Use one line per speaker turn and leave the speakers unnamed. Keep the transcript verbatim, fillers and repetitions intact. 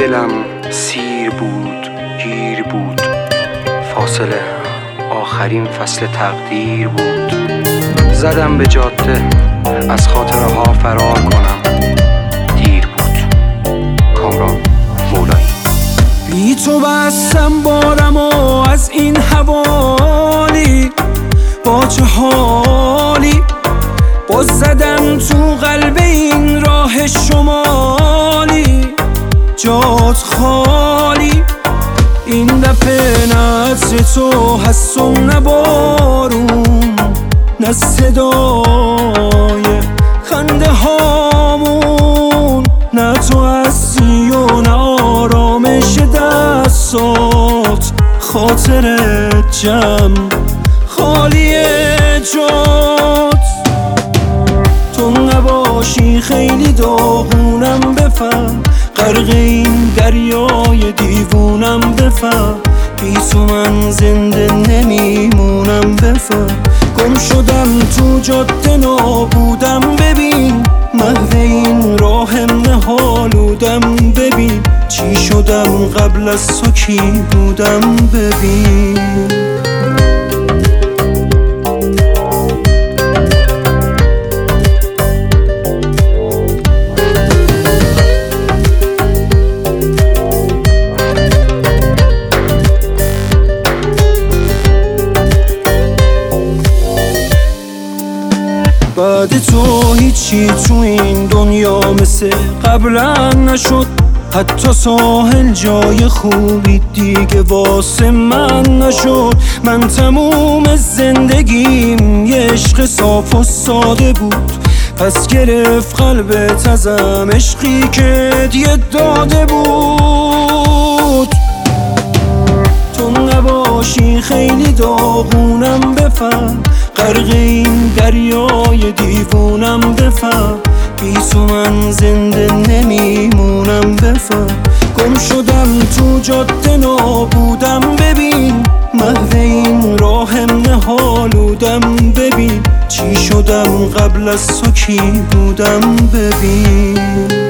دلم سیر بود گیر بود، فاصله آخرین فصل تقدیر بود. زدم به جاده از خاطره ها فرار کنم، دیر بود. کامران مولایی.
بی تو بستم بارم و از این حوالی، با چه حالی باز زدم تو قلب این راه شمالی. جات خالی این دفعه، نه عطر تو هست و نه بارون، نه صدای خنده هامون، نه تو هستی و نه آرامش دستات. خاطرت جمع خالی جات، تو نباشی خیلی داغونم بفهم، غرق این دریای دیوونم بفهم. بی تو من زنده نمیمونم بفهم. گم شدم تو جاده نابودم ببین، محو این راهم نهالودم ببین. چی شدم قبل از تو کی بودم ببین. بعد تو هیچی تو این دنیا مثل قبلا نشد، حتی ساحل جای خوبی دیگه واسه من نشد. من تموم زندگیم یه عشق صاف و ساده بود، پس گرفت قلبت ازم عشقی که دیگه داده بود. تو نباشی خیلی داغونم بفهم، غرق این دریای دیوونم بفهم. بی تو من زنده نمیمونم بفهم. گم شدم تو جاده نابودم ببین، محو این راهم نهالودم ببین. چی شدم قبل از تو کی بودم ببین.